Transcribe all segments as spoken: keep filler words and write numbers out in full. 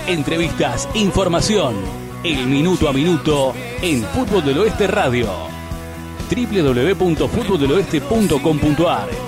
entrevistas, información. El minuto a minuto en Fútbol del Oeste Radio. doble u doble u doble u punto fútbol del oeste punto com punto a r.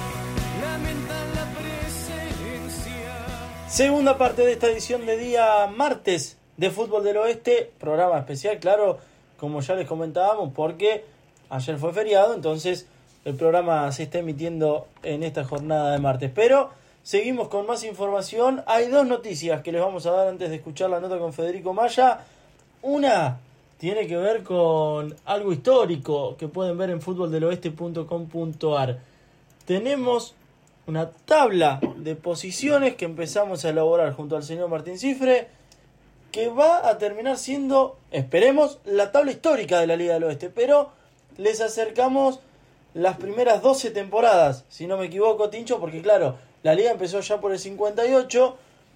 Segunda parte de esta edición de día martes de Fútbol del Oeste, programa especial, claro, como ya les comentábamos, porque ayer fue feriado, entonces el programa se está emitiendo en esta jornada de martes. Pero seguimos con más información. Hay dos noticias que les vamos a dar antes de escuchar la nota con Federico Maya. Una tiene que ver con algo histórico que pueden ver en fútbol del oeste punto com punto a r. Tenemos una tabla de posiciones que empezamos a elaborar junto al señor Martín Cifre, que va a terminar siendo, esperemos, la tabla histórica de la Liga del Oeste, pero les acercamos las primeras doce temporadas, si no me equivoco, Tincho, porque claro, la Liga empezó ya por el cincuenta y ocho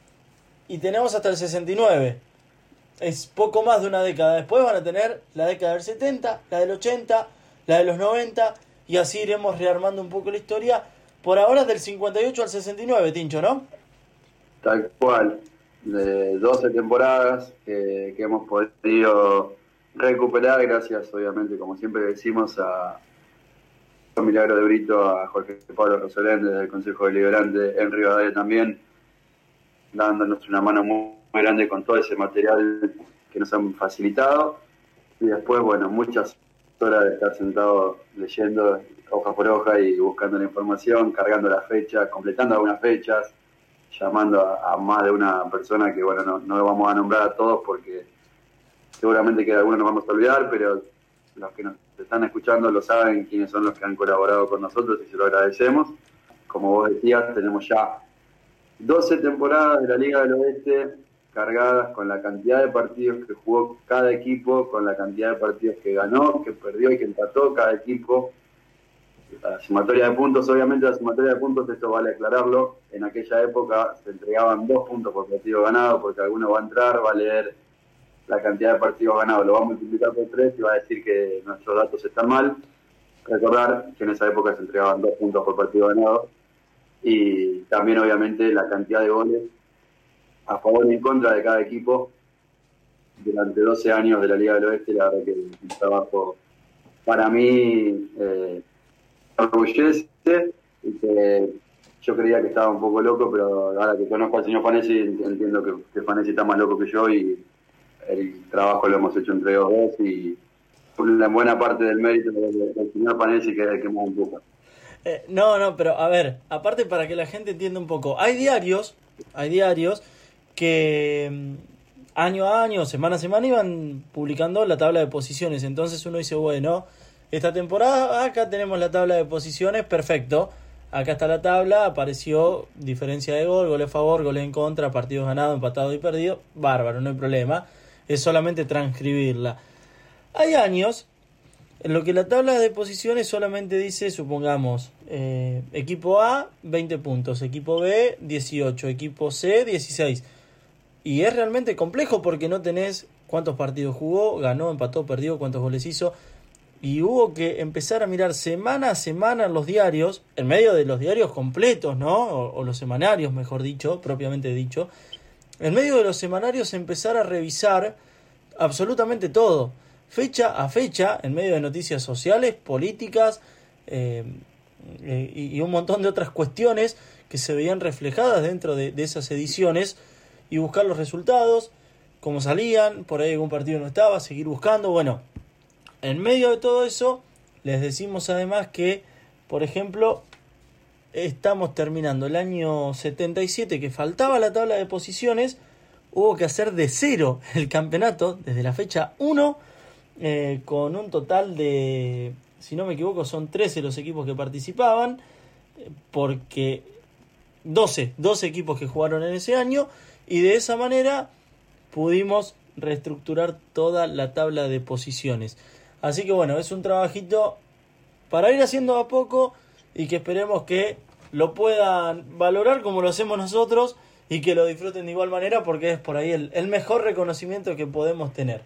y tenemos hasta el sesenta y nueve. Es poco más de una década. Después van a tener la década del setenta, la del ochenta, la de los noventa, y así iremos rearmando un poco la historia. Por ahora del cincuenta y ocho al sesenta y nueve, Tincho, ¿no? Tal cual. De doce temporadas que, que hemos podido recuperar gracias, obviamente, como siempre decimos, a Milagro de Brito, a Jorge Pablo Rosolén desde el Consejo Deliberante, en Rivadavia también, dándonos una mano muy, muy grande con todo ese material que nos han facilitado. Y después, bueno, muchas horas de estar sentado leyendo hoja por hoja y buscando la información, cargando las fechas, completando algunas fechas, llamando a, a más de una persona que, bueno, no, no lo vamos a nombrar a todos porque seguramente que de algunos nos vamos a olvidar, pero los que nos están escuchando lo saben quiénes son los que han colaborado con nosotros y se lo agradecemos. Como vos decías, tenemos ya doce temporadas de la Liga del Oeste cargadas con la cantidad de partidos que jugó cada equipo, con la cantidad de partidos que ganó, que perdió y que empató cada equipo. La sumatoria de puntos, obviamente la sumatoria de puntos, esto vale aclararlo, en aquella época se entregaban dos puntos por partido ganado, porque alguno va a entrar, va a leer la cantidad de partidos ganados, lo va a multiplicar por tres y va a decir que nuestros datos están mal. Recordar que en esa época se entregaban dos puntos por partido ganado, y también obviamente la cantidad de goles a favor y en contra de cada equipo durante doce años de la Liga del Oeste. La verdad que un trabajo para mí eh, orgullece, y que yo creía que estaba un poco loco, pero ahora que conozco al señor Fanesi entiendo que, que Fanesi está más loco que yo, y el trabajo lo hemos hecho entre los dos, y la buena parte del mérito del, del señor Fanesi, que es el que más empuja. Eh, no, no, pero a ver, aparte para que la gente entienda un poco, hay diarios, hay diarios que mm, año a año, semana a semana iban publicando la tabla de posiciones. Entonces uno dice, bueno, esta temporada acá tenemos la tabla de posiciones, perfecto, acá está la tabla, apareció diferencia de gol, goles a favor, goles en contra, partidos ganados, empatados y perdidos, bárbaro, no hay problema, es solamente transcribirla. Hay años en lo que la tabla de posiciones solamente dice, supongamos, eh, equipo A, veinte puntos, equipo B, dieciocho, equipo C, dieciséis. Y es realmente complejo porque no tenés cuántos partidos jugó, ganó, empató, perdió, cuántos goles hizo. Y hubo que empezar a mirar semana a semana en los diarios, en medio de los diarios completos, ¿no? O, o los semanarios, mejor dicho, propiamente dicho. En medio de los semanarios empezar a revisar absolutamente todo, fecha a fecha, en medio de noticias sociales, políticas eh, eh, y, y un montón de otras cuestiones que se veían reflejadas dentro de, de esas ediciones, y buscar los resultados, cómo salían, por ahí algún partido no estaba, seguir buscando. Bueno, en medio de todo eso, les decimos además que, por ejemplo, estamos terminando el año setenta y siete, que faltaba la tabla de posiciones, hubo que hacer de cero el campeonato, desde la fecha uno, eh, con un total de, si no me equivoco, son trece los equipos que participaban, eh, porque doce, doce equipos que jugaron en ese año, y de esa manera pudimos reestructurar toda la tabla de posiciones. Así que bueno, es un trabajito para ir haciendo a poco y que esperemos que lo puedan valorar como lo hacemos nosotros y que lo disfruten de igual manera, porque es por ahí el, el mejor reconocimiento que podemos tener.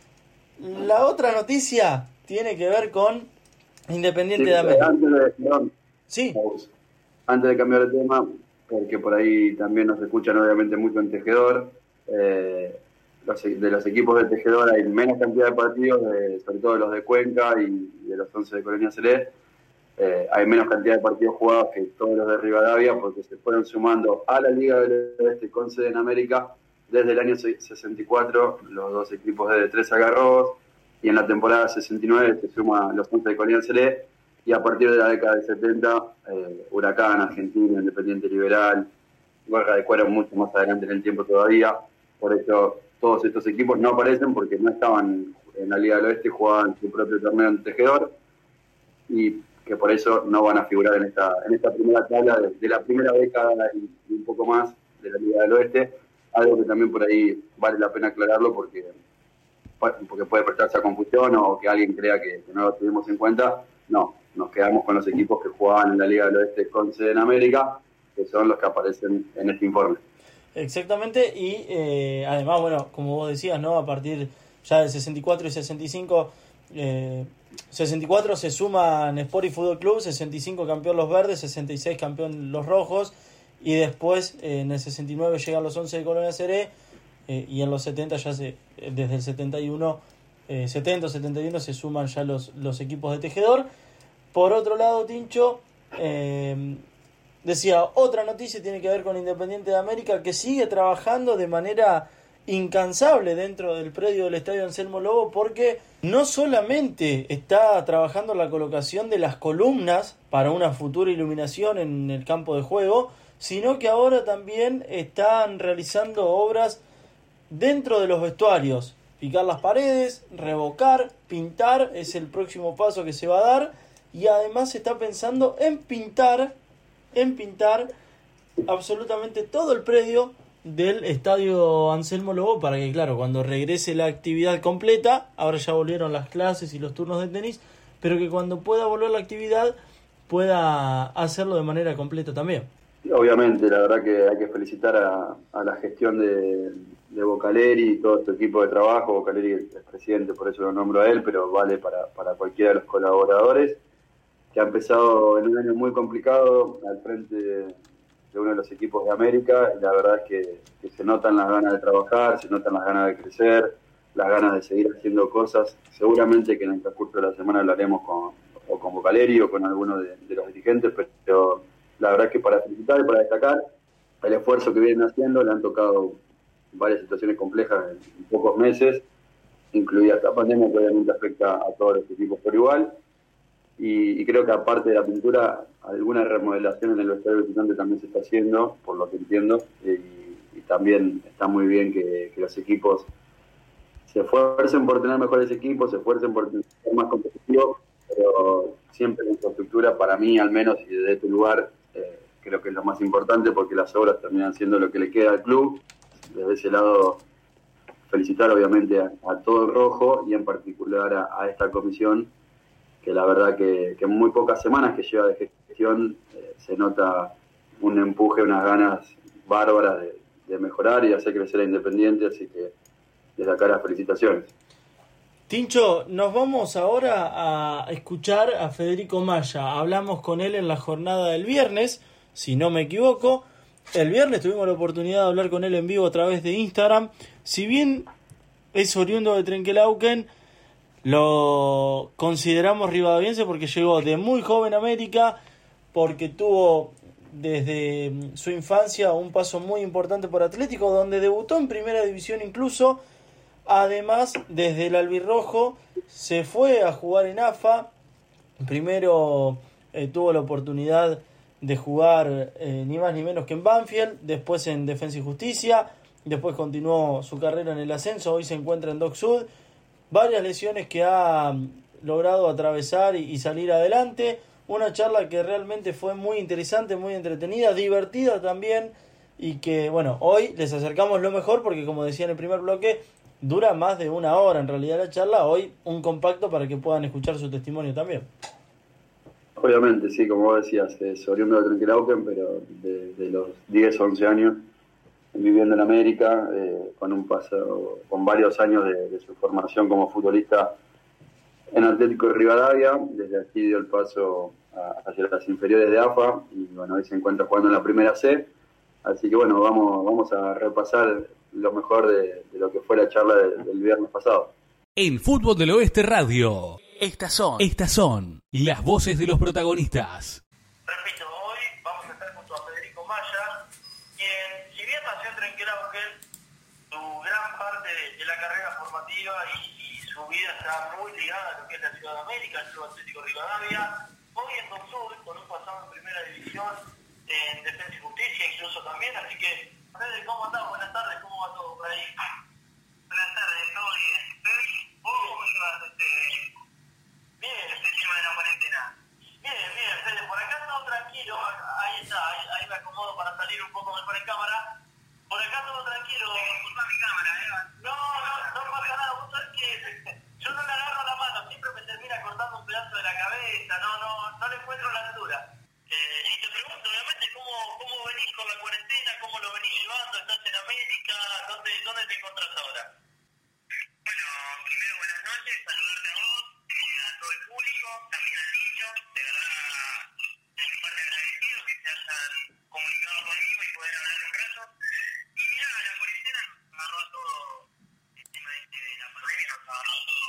La otra noticia tiene que ver con Independiente Sí, de América. Antes de, perdón, Sí. antes de cambiar de tema, porque por ahí también nos escuchan obviamente mucho en Tejedor, eh, los, de los equipos de Tejedor hay menos cantidad de partidos, de, sobre todo los de Cuenca y, y de los once de Colonia Celeste. Eh, hay menos cantidad de partidos jugados que todos los de Rivadavia, porque se fueron sumando a la Liga del Oeste con sede en América desde el año sesenta y cuatro, los dos equipos de Tres Agarros, y en la temporada sesenta y nueve se suman los once de Colonia Celeste, y a partir de la década del setenta, eh, Huracán, Argentino, Independiente Liberal, Guardia de Cuero mucho más adelante en el tiempo todavía. Por eso todos estos equipos no aparecen porque no estaban en la Liga del Oeste, jugaban su propio torneo en Tejedor, y que por eso no van a figurar en esta en esta primera tabla de, de la primera década y, y un poco más de la Liga del Oeste, algo que también por ahí vale la pena aclararlo porque, porque puede prestarse a confusión o que alguien crea que, que no lo tuvimos en cuenta. No, nos quedamos con los equipos que jugaban en la Liga del Oeste con sede en América, que son los que aparecen en este informe. Exactamente, y eh, además, bueno, como vos decías, ¿no? A partir ya del sesenta y cuatro y sesenta y cinco, eh, sesenta y cuatro se suman Sport y Fútbol Club, sesenta y cinco campeón los verdes, sesenta y seis campeón los rojos, y después eh, en el sesenta y nueve llegan los once de Colonia Seré, eh, y en los setenta ya se, desde el setenta y uno, eh, setenta, setenta y uno se suman ya los, los equipos de Tejedor. Por otro lado, Tincho, eh, decía, otra noticia tiene que ver con Independiente de América, que sigue trabajando de manera incansable dentro del predio del Estadio Anselmo Lobo, porque no solamente está trabajando la colocación de las columnas para una futura iluminación en el campo de juego, sino que ahora también están realizando obras dentro de los vestuarios. Picar las paredes, revocar, pintar es el próximo paso que se va a dar, y además se está pensando en pintar en pintar absolutamente todo el predio del Estadio Anselmo Lobo, para que, claro, cuando regrese la actividad completa, ahora ya volvieron las clases y los turnos de tenis, pero que cuando pueda volver la actividad pueda hacerlo de manera completa también. Obviamente, la verdad que hay que felicitar a, a la gestión de, de Bocaleri y todo este equipo de trabajo. Bocaleri es presidente, por eso lo nombro a él, pero vale para, para cualquiera de los colaboradores, que ha empezado en un año muy complicado al frente de, de uno de los equipos de América, y la verdad es que, que se notan las ganas de trabajar, se notan las ganas de crecer, las ganas de seguir haciendo cosas. Seguramente que en el transcurso de la semana hablaremos con, o con Bocaleri o con alguno de, de los dirigentes, pero la verdad es que para felicitar y para destacar el esfuerzo que vienen haciendo. Le han tocado varias situaciones complejas en, en pocos meses, incluida esta pandemia que obviamente afecta a todos los equipos por igual. Y, y creo que aparte de la pintura, alguna remodelación en el vestuario visitante también se está haciendo, por lo que entiendo, y, y también está muy bien que, que los equipos se esfuercen por tener mejores equipos, se esfuercen por ser más competitivos, pero siempre la infraestructura, para mí al menos, y desde este lugar, eh, creo que es lo más importante, porque las obras terminan siendo lo que le queda al club. Desde ese lado, felicitar obviamente a, a todo el rojo y en particular a, a esta comisión, que la verdad que, que en muy pocas semanas que lleva de gestión eh, se nota un empuje, unas ganas bárbaras de, de mejorar y de hacer crecer a Independiente, así que desde acá las felicitaciones. Tincho, nos vamos ahora a escuchar a Federico Maya. Hablamos con él en la jornada del viernes, si no me equivoco. El viernes tuvimos la oportunidad de hablar con él en vivo a través de Instagram. Si bien es oriundo de Trenquelauquen, lo consideramos rivadaviense porque llegó de muy joven a América, porque tuvo desde su infancia un paso muy importante por Atlético, donde debutó en primera división incluso. Además, desde el albirrojo se fue a jugar en A F A. Primero eh, tuvo la oportunidad de jugar eh, ni más ni menos que en Banfield, después en Defensa y Justicia, después continuó su carrera en el ascenso, hoy se encuentra en Dock Sud. Varias lesiones que ha logrado atravesar y, y salir adelante. Una charla que realmente fue muy interesante, muy entretenida, divertida también, y que, bueno, hoy les acercamos lo mejor porque, como decía en el primer bloque, dura más de una hora en realidad la charla. Hoy un compacto para que puedan escuchar su testimonio también. Obviamente, sí, como vos decías, es oriundo de Trenquelauquen, pero de, de los diez, once años viviendo en América, eh, con un paso, con varios años de, de su formación como futbolista en Atlético de Rivadavia. Desde aquí dio el paso a, hacia las inferiores de A F A y bueno, hoy se encuentra jugando en la primera C. Así que bueno, vamos, vamos a repasar lo mejor de, de lo que fue la charla de, del viernes pasado. En Fútbol del Oeste Radio, estas son, estas son las voces de los protagonistas. Repito, hoy vamos a estar junto a Federico Maya, quien, si bien nació en Trenquelauquen, su gran parte de, de la carrera formativa y, y su vida está muy ligada a lo que es la Ciudad de América, el Club Atlético Rivadavia, hoy en Dosul, con un pasado en Primera División, en Defensa y Justicia incluso también, así que, Fede, ¿cómo andás? Buenas tardes, ¿cómo va todo por ahí? Buenas tardes, todo bien. ¿Vos cómo llevas este, bien, este tema de la cuarentena? Bien, bien, Fede, por acá todo tranquilo, ahí está, ahí, ahí me acomodo para salir un poco mejor en cámara. Por acá todo tranquilo. Disculpa mi cámara, ¿eh? No, no, no pasa nada, vos sabés que yo no le agarro la mano, siempre me termina cortando un pedazo de la cabeza, no, no, no le encuentro la altura. Eh, y te pregunto, obviamente, ¿cómo, ¿cómo venís con la cuarentena? ¿Cómo lo venís llevando? ¿Estás en América? ¿Dónde, dónde te encontrás ahora? Bueno, primero buenas noches, saludarte a vos, a todo el público, también al niño, de verdad, de mi parte agradecido que se hayan comunicado conmigo y poder hablar un rato. Y mirá, la cuarentena nos agarró a todo, el tema este de la pandemia nos agarró a todo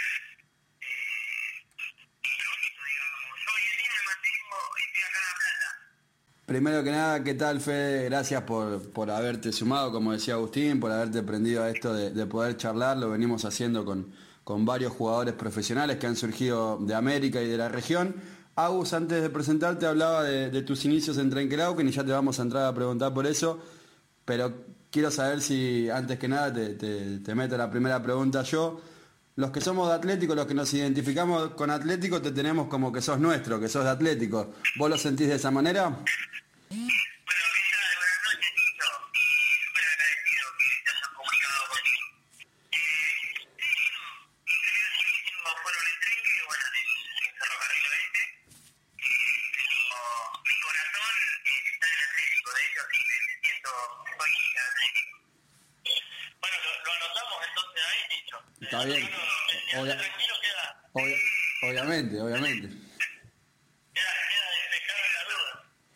eh, improviso, digamos. Yo hoy en día me mantengo, estoy acá en La Plata. Primero que nada, ¿qué tal, Fede? Gracias por, por haberte sumado, como decía Agustín, por haberte prendido a esto de, de poder charlar. Lo venimos haciendo con, con varios jugadores profesionales que han surgido de América y de la región. Agus, antes de presentarte, hablaba de, de tus inicios en Trenquelauquen y ya te vamos a entrar a preguntar por eso. Pero quiero saber si, antes que nada, te, te, te meto la primera pregunta yo. Los que somos de Atlético, los que nos identificamos con Atlético, te tenemos como que sos nuestro, que sos de Atlético. ¿Vos lo sentís de esa manera? Bueno, ¿qué tal? Buenas noches, Tito. Y súper agradecido que te hayas comunicado conmigo. Eh, sí, no, mis primeros inicios fueron en Trenque, bueno, en el Ferrocarril Oeste. Eh, pero mi corazón eh, está en Atlético, de hecho, sí, me siento, soy hincha de Atlético. Bueno, lo, lo anotamos entonces ahí, Tito. Está bien. Obvia- tranquilo queda. Obvia- obviamente, obviamente. Queda, queda despejada la duda.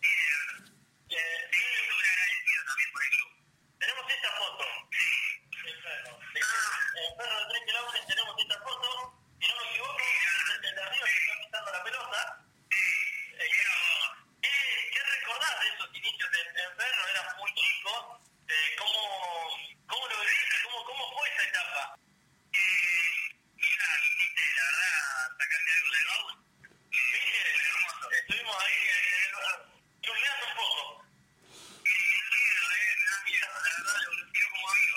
Eh, primero súper agradecido también por el club. Tenemos esta foto. Sí. El perro. El perro de Trenquelauquen tenemos esta foto. Si no me equivoco, el de arriba que está pintando la pelota. Sí. Eh, ¿qué, ¿Qué recordás de esos inicios en, en perro? Eras muy chico. Eh, ¿cómo, ¿Cómo lo viviste? ¿Cómo, ¿Cómo fue esa etapa? Eh, mira, hiciste, la verdad, sacaste algo del baúl. ¿Viste? Hermoso. Estuvimos ahí eh, chusmeando un poco. Y miedo, eh, me da miedo, la verdad, lo quiero como amigo.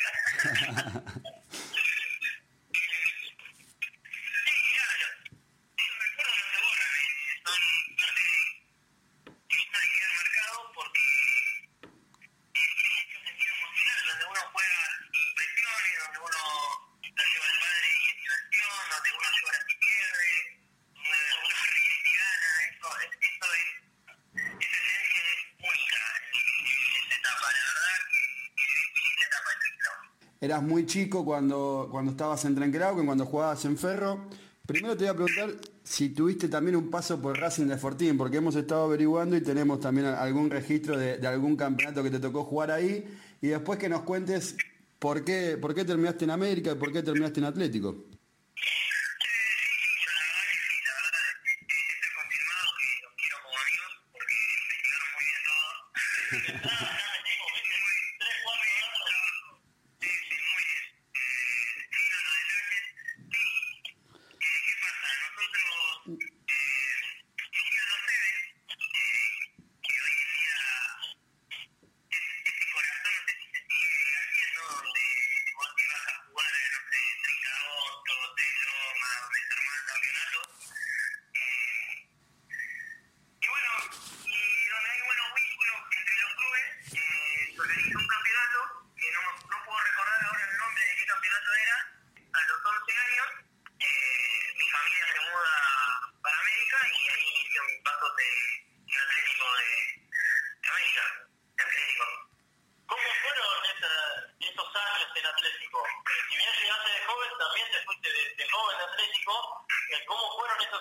Sí, mirá, esos recuerdos no se borran, eh, son parte de que está ahí bien marcado porque eh, tiene mucho sentido emocional, donde uno juega impresiones, donde uno la lleva al padre y es diversión, donde uno llora si pierde, donde uno ríe si gana, eso, es, eso es, esa esencia es única en, en esta etapa, la verdad que, que definí esta etapa de Trenquelauquen. Eras muy chico cuando, cuando estabas en Trenquelauquen, cuando jugabas en Ferro. Primero te voy a preguntar si tuviste también un paso por Racing de Fortín, porque hemos estado averiguando y tenemos también algún registro de, de algún campeonato que te tocó jugar ahí. Y después que nos cuentes por qué, por qué terminaste en América y por qué terminaste en Atlético.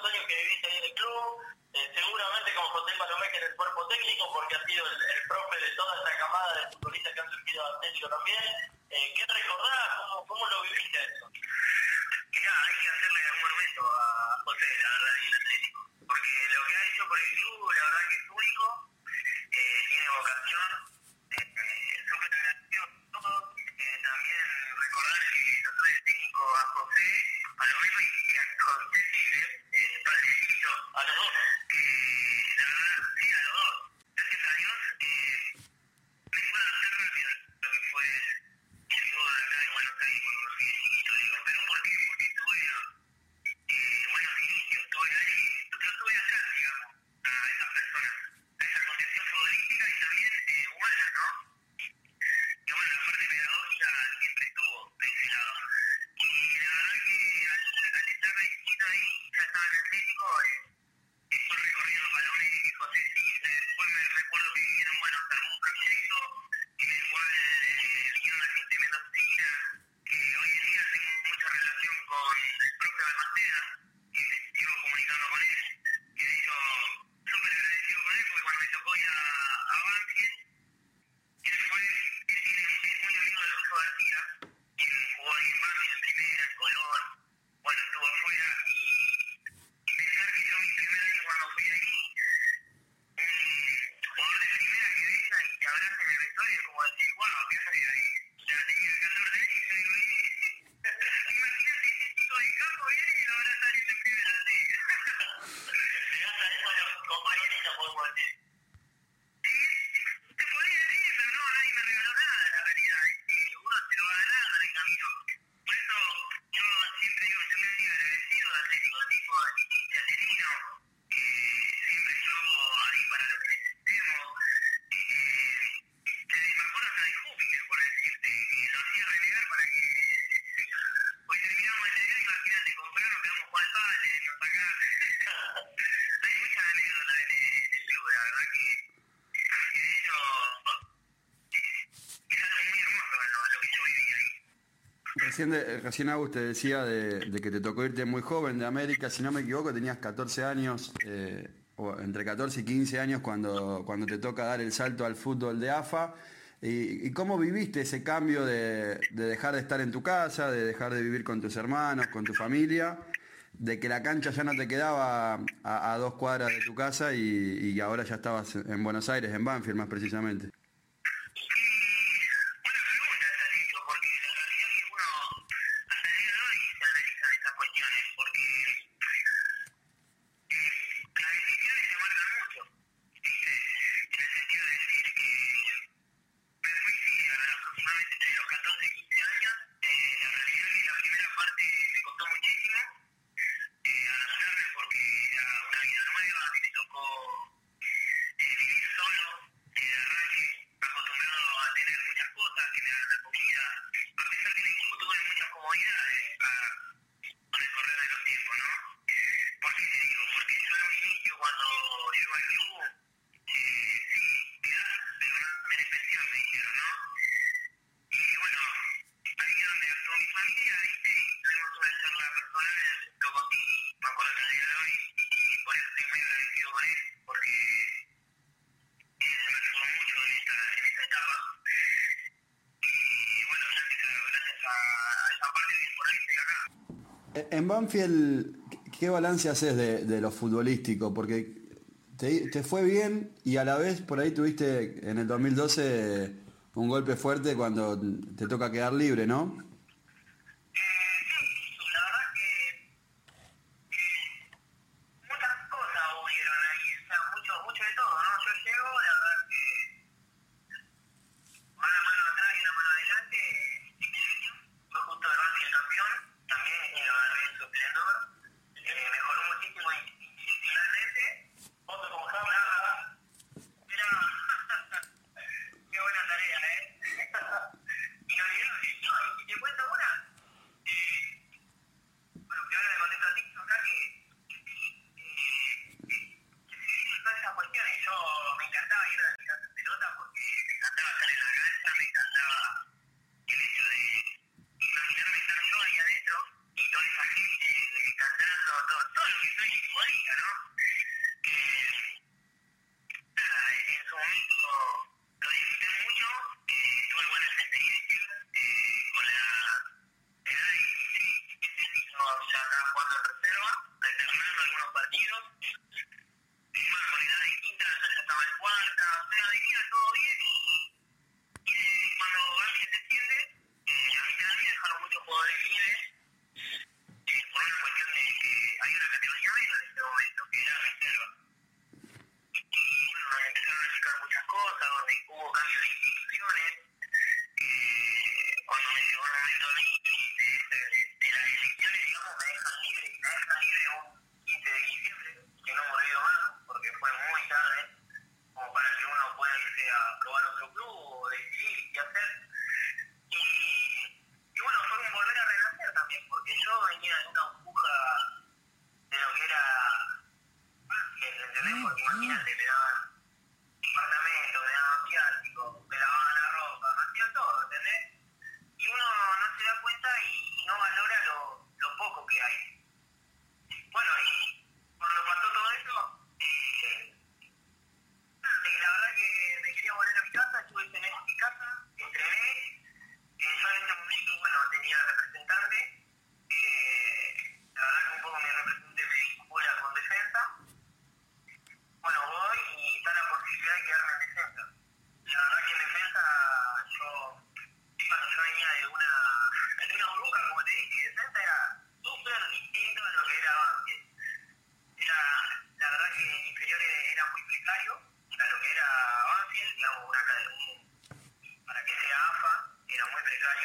Porque ha sido el, el profe de toda esta camada de futbolistas que han surgido de Atlético también. Eh, ¿Qué recordás? ¿Cómo, ¿Cómo lo viviste eso? Mirá, hay que hacerle un monumento a José, la verdad, y el Atlético. Porque lo que ha hecho por el club, la verdad que es único, eh, tiene vocación, eh, eh, súper agradecido por todo. Eh, también recordar que yo soy el técnico a José, a lo mismo y a José Chile, el padre de Chicho, a los dos, que la verdad, sí, a los dos. Gracias a Dios, eh, me puedo hacer rápido lo que fue el fútbol acá en Buenos Aires cuando fui de chiquito, digo, pero ¿por qué? Porque tuve eh, buenos inicios, tuve ahí, lo tuve acá, digamos, a esas personas, a esa concepción futbolística y también eh, humana, ¿no? Que bueno, la parte pedagógica siempre estuvo de ese lado. Y la verdad que al, al estar de chiquito ahí, ya estaba en Atlético, eh, estoy recorriendo Palomé y José Cise, después me recuerdo que vinieron, bueno, hasta un proyecto en el cual eh, vino una gente mendocina, que hoy en día tengo mucha relación con el profe Balmaceda, que me sigo comunicando con él, que de hecho súper agradecido con él, porque cuando me tocó ir a, a Banfield, él fue, él tiene, es muy amigo de Russo García, quien jugó ahí en Banfield, en primera, en Colón, bueno, estuvo afuera, y, y pensar que yo mi primer año cuando fui ahí, un jugador de primera que venga y te abrace en el vestuario, como decir, wow, ¿qué haces ahí? O sea, tenía catorce años y yo digo, imagínate, ese chico de campo viene y lo abraza alguien de primera, sí. Llegaste a eso a los compañeritos, podemos decir. Sí, te podría decir, pero no, nadie me regaló nada, la realidad. Y uno se lo va ganando en el camino. Por eso yo siempre digo, yo me estoy agradecido de Atlético, tipo de Atelino, que siempre estuvo ahí para lo que necesitemos. Eh, eh, me acuerdo hasta de Júpiter, por decirte, que lo hacía renegar para que hoy terminamos el día, imagínate, comprarnos, quedamos Juan Pale, nos acá. Hay muchas anécdotas en el, en el club, la verdad que, que de hecho eh, es algo muy hermoso lo, lo que yo viví ahí. Recién, de- recién Agus te decía de, de que te tocó irte muy joven de América, si no me equivoco tenías catorce años, eh, o entre catorce y quince años cuando, cuando te toca dar el salto al fútbol de A F A. ¿Y, y cómo viviste ese cambio de, de dejar de estar en tu casa, de dejar de vivir con tus hermanos, con tu familia, de que la cancha ya no te quedaba a, a dos cuadras de tu casa y, y ahora ya estabas en Buenos Aires, en Banfield más precisamente? Buena pregunta esa, Tito, porque la realidad es que uno hasta el día de hoy se analizan estas cuestiones, porque eh, las decisiones se marcan mucho, ¿viste? En el sentido de decir que me fui sí, a aproximadamente entre los catorce y quince años, eh, la realidad es que la primera parte me costó muchísimo eh, adaptarme porque era una vida nueva, a mí me tocó eh, vivir solo, eh, de arranque, acostumbrado a tener muchas cosas, que me dan la comida, a pesar que en el club tuve muchas comodidades a, con el correr de los tiempos, ¿no? ¿Por qué te digo? Porque yo en un inicio cuando llego al club, eh, sí, quedás, pero no tenés pensión, me dijeron, ¿no? Y bueno, ahí es donde actuó mi familia, ¿viste? Y tuvimos una charla personal, lo conté, me acuerdo que al día de hoy, y por eso estoy muy agradecido con él, porque él me ayudó mucho en esta, en esta etapa. Y bueno, gracias a, gracias a esa parte que por ahí estoy acá. En Banfield, ¿qué balance haces de, de lo futbolístico? Porque te, te fue bien y a la vez por ahí tuviste en el dos mil doce un golpe fuerte cuando te toca quedar libre, ¿no? Eh, sí, la verdad que eh, muchas cosas hubieron ahí, o sea, mucho, mucho de todo, ¿no? Yo llego, la verdad que una mano atrás y una mano adelante, equilibrio, fue justo el Banfield campeón, también y lo agarré en su esplendor, eh, mejoró muchísimo institucionalmente, otro como Jabra, era qué buena tarea, ¿eh? Inolvidable, no, y te cuento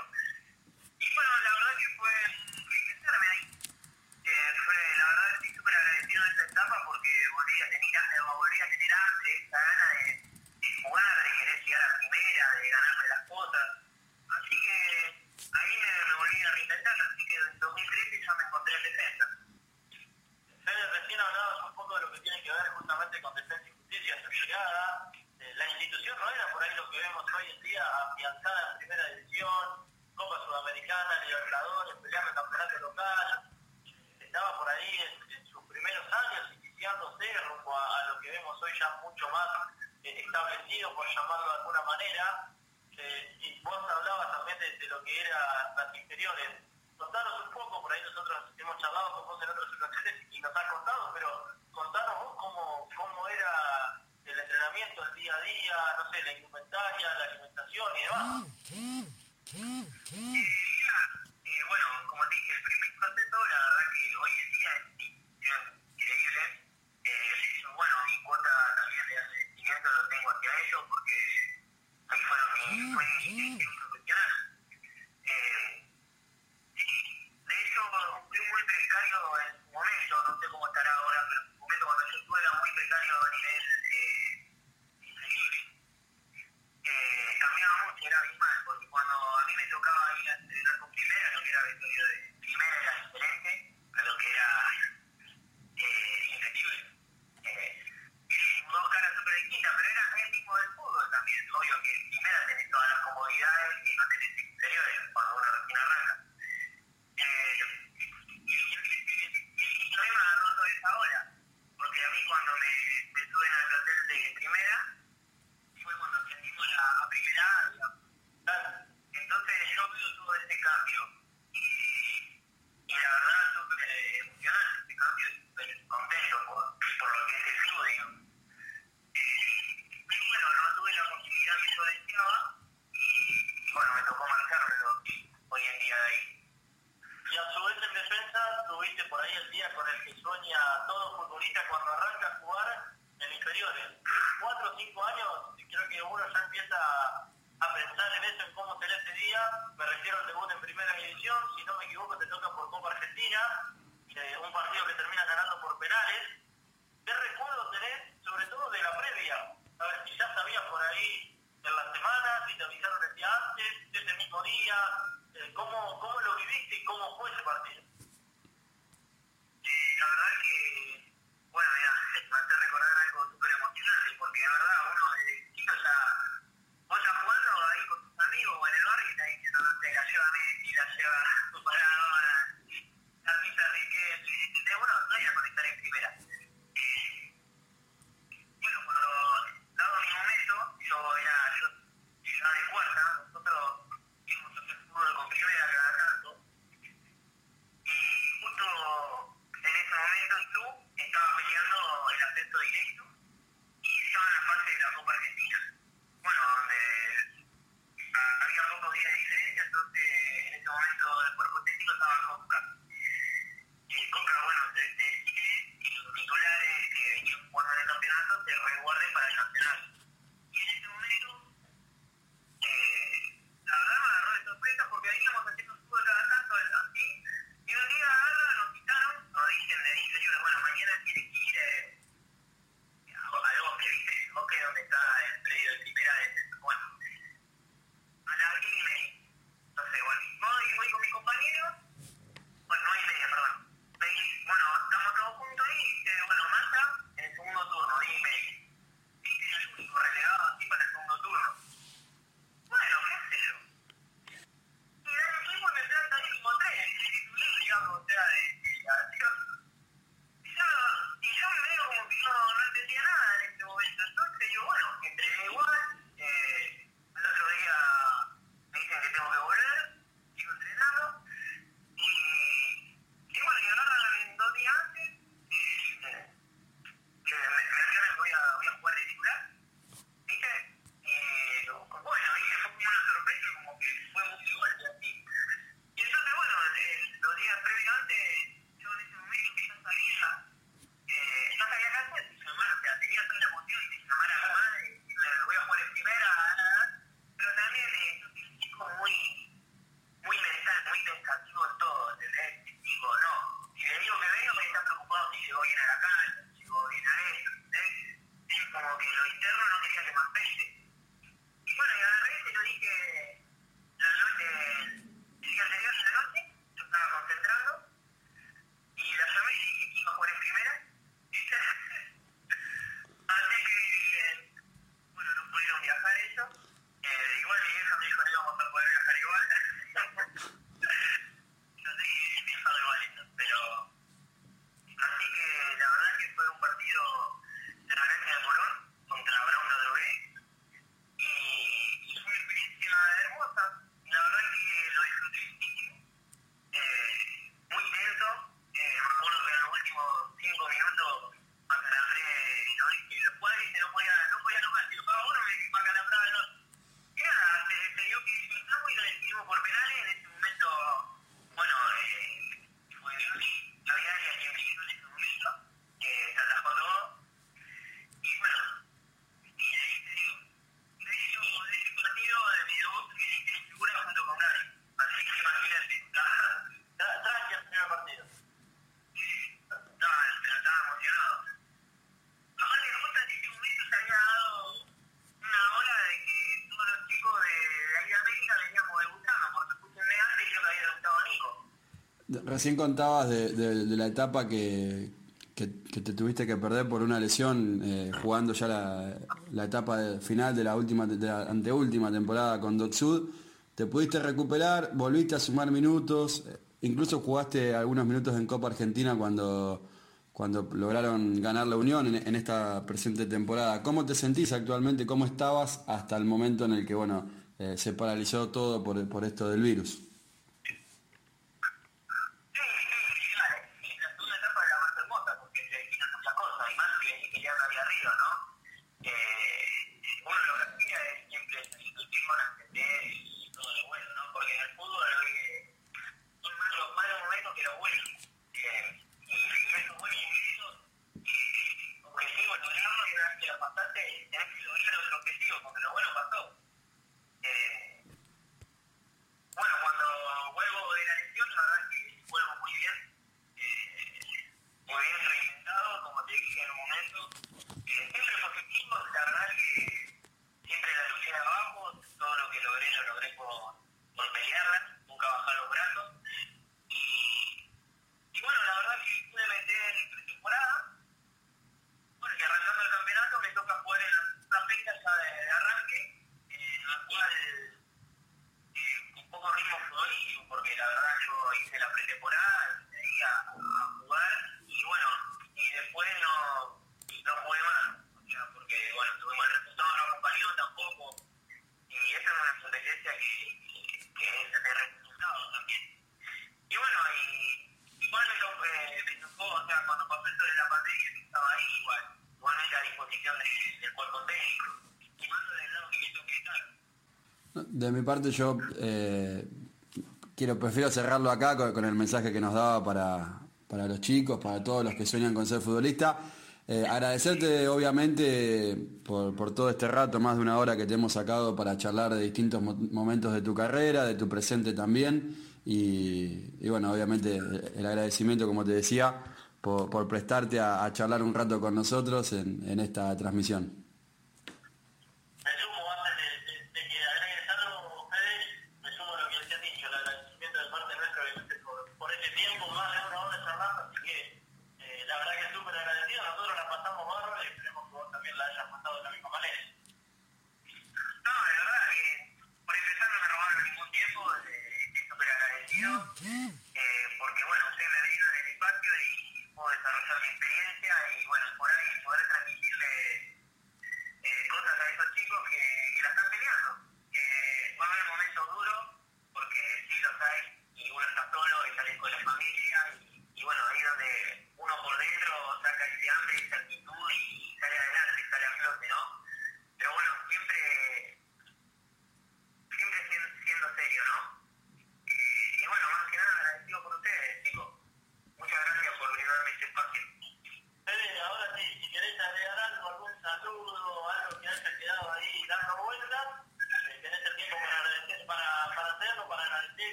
Y bueno, la verdad que fue reinventarme ahí. Eh, fue, la verdad, estoy súper agradecido de esta etapa porque volví a tener, eh, volví a tener hambre, esta gana de, de jugar, de querer llegar a primera, de ganarme las cosas. Así que ahí me, me volví a reinventar, así que en dos mil trece ya me encontré en defensa. Fede, recién hablabas un poco de lo que tiene que ver justamente con Defensa y Justicia, su llegada. Eh, la institución no era por ahí lo que vemos hoy en día, afianzada en primera división, Copa Sudamericana, Libertadores, peleando el campeonato local. Estaba por ahí en, en sus primeros años, iniciándose rumbo a, a lo que vemos hoy ya mucho más eh, establecido, por llamarlo de alguna manera. Eh, y vos hablabas también de, de lo que eran las inferiores. Contanos un poco, por ahí nosotros hemos charlado con vos en otras ocasiones y nos has contado, pero contanos vos cómo, cómo era el entrenamiento, el día a día, no sé, la indumentaria, la alimentación y demás. Eh, bueno, como te dije, el primer proceso, la verdad que hoy en día es increíble. Eh, bueno, mi cuota también de agradecimiento lo tengo hacia ellos porque ahí fueron mi, fue mi institución profesional. Eh, de hecho, fui muy precario en su momento, no sé cómo estará ahora, pero en su momento cuando yo estuve era muy precario a nivel eh, increíble. Eh, cambiaba mucho, era abismal, porque cuando a mí me tocaba ir a entrenar con primera, lo que era vestuario de primera era diferente a lo que era eh, inferior. Eh, y dos caras súper distintas, pero era el tipo del fútbol también. Obvio que en primera tenés todas las comodidades que no tenés en inferiores cuando uno recién arranca. Eh, y, y, y, y a mí me agarró toda esa hora, porque a mí cuando me, me suben al plantel de primera, fue cuando ascendimos a, a primera A, digamos. Entonces yo veo todo este cambio y, y la verdad súper emocionante este cambio, súper contento por, por lo que es el club, digamos. Eh, y bueno, no tuve la posibilidad que yo deseaba y bueno, me tocó marcármelo hoy en día de ahí. Y a su vez en defensa tuviste por ahí el día con el que sueña todo futbolista cuando arranca a jugar en inferiores. Cuatro o cinco años, creo que uno ya empieza a pensar en eso, en cómo será ese día. Me refiero al debut en primera división, si no me equivoco te toca por Copa Argentina, eh, un partido que termina ganando por penales. ¿Qué recuerdo tenés, sobre todo de la previa? A ver, si ya sabías por ahí en la semana, si te avisaron el día antes, ese mismo día, eh, ¿cómo, cómo lo viviste y cómo fue ese partido? Eh, la verdad que, bueno, mira, me hace recordar algo súper emocionante, porque de verdad uno de chico ya, vos ya jugando ahí con tus amigos o en el barrio y te dicen, no, te la lleva Messi, la lleva Maradona, la pista Riquelme, y te bueno, no hay a conectar en primera. Eh, bueno, cuando, dado mi momento, yo era, yo llegaba de cuarta, nosotros íbamos a hacer fútbol con primera cada tanto, y justo en ese momento el club estaba peleando el ascenso directo y estaba en la fase de la Copa Argentina. Bueno, donde ah, había pocos días de diferencia, entonces en ese momento el cuerpo técnico estaba en Coca. Y Coca, bueno, se decide y los titulares que venían jugando en el campeonato se resguarden para el nacional. Y en ese momento, eh, la verdad me agarró de sorpresa porque veníamos haciendo fútbol cada tanto así. Y un día agarra, nos quitaron, nos dicen de inferior, bueno, mañana tiene que ir eh, al bosque, ¿viste? El bosque donde está el predio de primera vez. Bueno, a las diez y media. No sé, bueno, voy, voy con mis compañeros, bueno, nueve y media, perdón. Bueno, en ese momento, bueno, eh, fue Gaviari quien brilló en ese momento, que se atajó todo. Y bueno, y ahí te digo, de hecho, de ese partido de mi debut me figura junto con Gary. Así que imagínate, estaba en el primer partido. No, pero estaba emocionado. Aparte, justo en ese momento se había dado una ola de que todos los chicos de, de ahí de América veníamos debutando, porque escúchenme antes creo que había debutado Nico. Recién contabas de, de, de la etapa que, que, que te tuviste que perder por una lesión, eh, jugando ya la, la etapa de, final de la última de la anteúltima temporada con Doc Sud. Te pudiste recuperar, volviste a sumar minutos, incluso jugaste algunos minutos en Copa Argentina cuando, cuando lograron ganar la Unión en, en esta presente temporada. ¿Cómo te sentís actualmente? ¿Cómo estabas hasta el momento en el que bueno eh, se paralizó todo por, por esto del virus? De mi parte yo eh, quiero prefiero cerrarlo acá con, con el mensaje que nos daba para, para los chicos, para todos los que sueñan con ser futbolista. Eh, agradecerte obviamente por, por todo este rato, más de una hora que te hemos sacado para charlar de distintos mo- momentos de tu carrera, de tu presente también. Y, y bueno, obviamente el agradecimiento, como te decía, por, por prestarte a, a charlar un rato con nosotros en, en esta transmisión.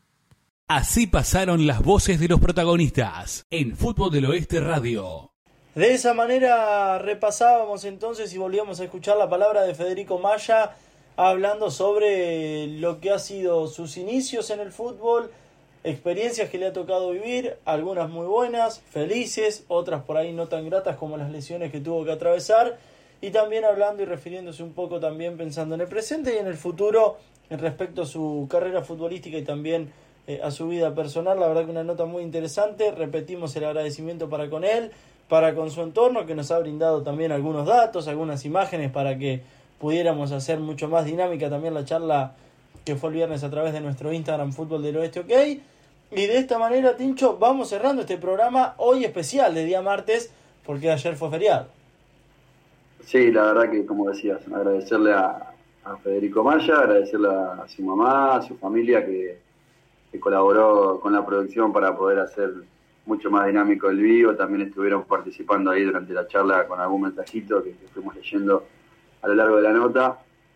Así pasaron las voces de los protagonistas en Fútbol del Oeste Radio. De esa manera repasábamos entonces y volvíamos a escuchar la palabra de Federico Maya hablando sobre lo que ha sido sus inicios en el fútbol, experiencias que le ha tocado vivir, algunas muy buenas, felices, otras por ahí no tan gratas como las lesiones que tuvo que atravesar, y también hablando y refiriéndose un poco también pensando en el presente y en el futuro en respecto a su carrera futbolística y también eh, a su vida personal. La verdad que una nota muy interesante. Repetimos el agradecimiento para con él, para con su entorno, que nos ha brindado también algunos datos, algunas imágenes para que pudiéramos hacer mucho más dinámica también la charla que fue el viernes a través de nuestro Instagram Fútbol del Oeste OK. Y de esta manera, Tincho, vamos cerrando este programa hoy especial de día martes, porque ayer fue feriado. Sí, la verdad que, como decías, agradecerle a, a Federico Maya, agradecerle a su mamá, a su familia que, que colaboró con la producción para poder hacer mucho más dinámico el vivo. También estuvieron participando ahí durante la charla con algún mensajito que, que fuimos leyendo a lo largo de la nota.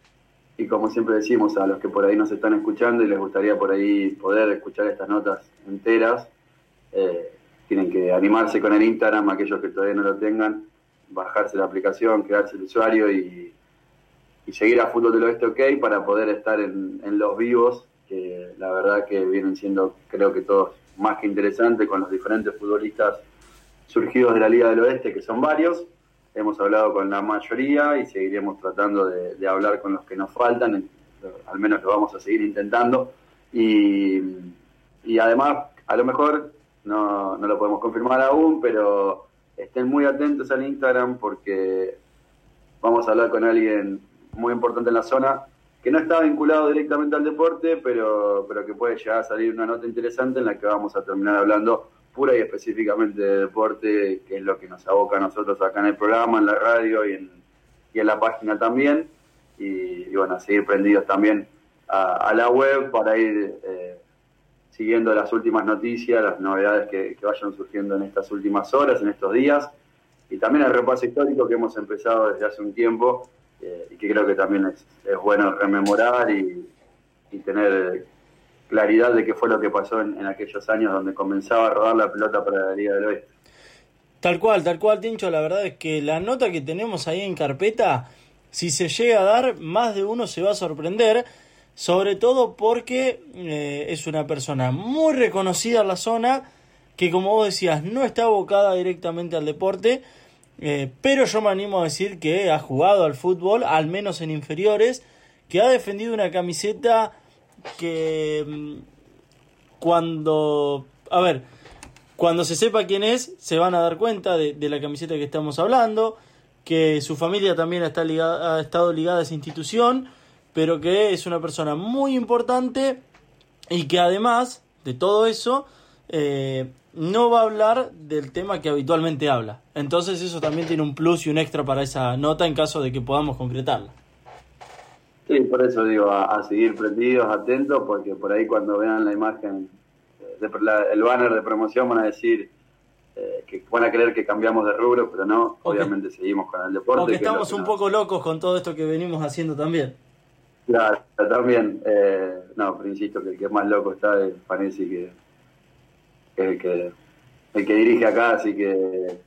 Y como siempre decimos, a los que por ahí nos están escuchando y les gustaría por ahí poder escuchar estas notas enteras, eh, tienen que animarse con el Instagram, aquellos que todavía no lo tengan, bajarse la aplicación, crearse el usuario y, y seguir a Fútbol del Oeste OK para poder estar en, en los vivos, que la verdad que vienen siendo, creo que todos, más que interesantes, con los diferentes futbolistas surgidos de la Liga del Oeste, que son varios. Hemos hablado con la mayoría y seguiremos tratando de, de hablar con los que nos faltan, al menos lo vamos a seguir intentando. Y, y además, a lo mejor, no, no lo podemos confirmar aún, pero estén muy atentos al Instagram porque vamos a hablar con alguien muy importante en la zona, que no está vinculado directamente al deporte, pero, pero que puede llegar a salir una nota interesante en la que vamos a terminar hablando pura y específicamente de deporte, que es lo que nos aboca a nosotros acá en el programa, en la radio y en, y en la página también. Y, y bueno, a seguir prendidos también a, a la web para ir eh, siguiendo las últimas noticias, las novedades que, que vayan surgiendo en estas últimas horas, en estos días. Y también el repaso histórico que hemos empezado desde hace un tiempo eh, y que creo que también es, es bueno rememorar y, y tener claridad de qué fue lo que pasó en, en aquellos años donde comenzaba a rodar la pelota para la Liga del Oeste. Tal cual, tal cual, Tincho. La verdad es que la nota que tenemos ahí en carpeta, si se llega a dar, más de uno se va a sorprender, sobre todo porque eh, es una persona muy reconocida en la zona, que como vos decías, no está abocada directamente al deporte, eh, pero yo me animo a decir que ha jugado al fútbol, al menos en inferiores, que ha defendido una camiseta que cuando, a ver, cuando se sepa quién es, se van a dar cuenta de, de la camiseta que estamos hablando, que su familia también está ligada, ha estado ligada a esa institución, pero que es una persona muy importante y que además de todo eso, eh, no va a hablar del tema que habitualmente habla. Entonces eso también tiene un plus y un extra para esa nota en caso de que podamos concretarla. Sí, por eso digo, a, a seguir prendidos, atentos, porque por ahí cuando vean la imagen, de, la, el banner de promoción van a decir eh, que van a creer que cambiamos de rubro, pero no, okay. Obviamente seguimos con el deporte. Porque estamos un nos... poco locos con todo esto que venimos haciendo también. Claro, también, eh, no, pero insisto que el que más loco está es Panesi, que, que es el que, el que dirige acá, así que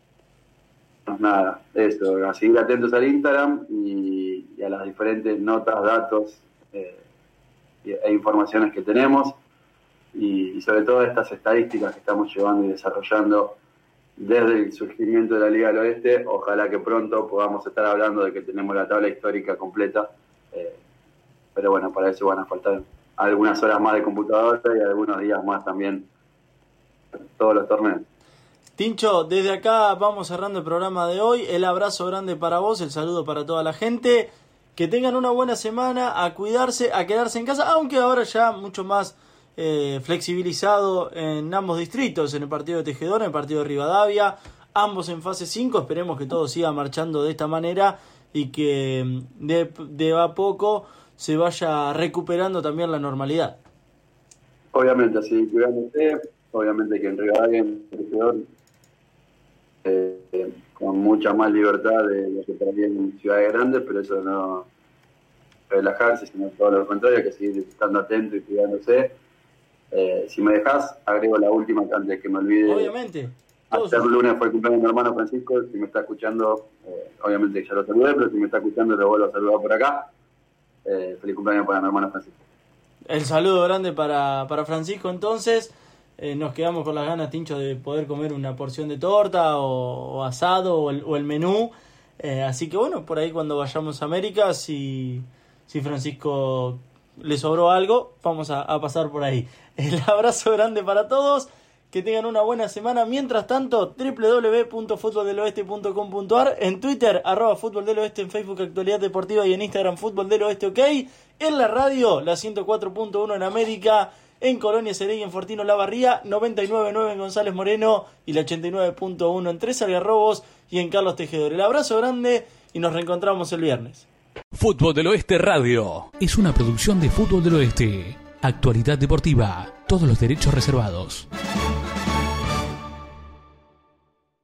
nada, eso, a seguir atentos al Instagram y, y a las diferentes notas, datos eh, e informaciones que tenemos y, y sobre todo estas estadísticas que estamos llevando y desarrollando desde el surgimiento de la Liga del Oeste. Ojalá que pronto podamos estar hablando de que tenemos la tabla histórica completa, eh, pero bueno, para eso van a faltar algunas horas más de computadora y algunos días más también todos los torneos. Tincho, desde acá vamos cerrando el programa de hoy. El abrazo grande para vos, el saludo para toda la gente. Que tengan una buena semana, a cuidarse, a quedarse en casa, aunque ahora ya mucho más eh, flexibilizado en ambos distritos, en el partido de Tejedor, en el partido de Rivadavia, ambos en fase cinco. Esperemos que todo siga marchando de esta manera y que de, de a poco se vaya recuperando también la normalidad. Obviamente, así cuidándose, obviamente que en Rivadavia, en Tejedor, Eh, eh, con mucha más libertad de lo que para en ciudades grandes, pero eso no relajarse, sino todo lo contrario, que seguir estando atento y cuidándose. Eh, si me dejás, agrego la última antes de que me olvide. Obviamente. Ayer lunes fue el cumpleaños de mi hermano Francisco, si me está escuchando, eh, obviamente ya lo saludé, pero si me está escuchando lo vuelvo a saludar por acá. Eh, feliz cumpleaños para mi hermano Francisco. El saludo grande para, para Francisco entonces. Eh, nos quedamos con las ganas, Tincho, de poder comer una porción de torta o, o asado o el, o el menú. Eh, así que bueno, por ahí cuando vayamos a América, si, si Francisco le sobró algo, vamos a, a pasar por ahí. El abrazo grande para todos. Que tengan una buena semana. Mientras tanto, doble u doble u doble u punto fútbol del oeste punto com punto a r, en Twitter, arroba Fútbol del Oeste, en Facebook Actualidad Deportiva y en Instagram Fútbol del Oeste OK. En la radio, la ciento cuatro punto uno en América, en Colonia Serey, en Fortino Lavarría, noventa y nueve punto nueve en González Moreno y la ochenta y nueve punto uno en Tres Algarrobos y en Carlos Tejedor. El abrazo grande y nos reencontramos el viernes. Fútbol del Oeste Radio es una producción de Fútbol del Oeste. Actualidad deportiva, todos los derechos reservados.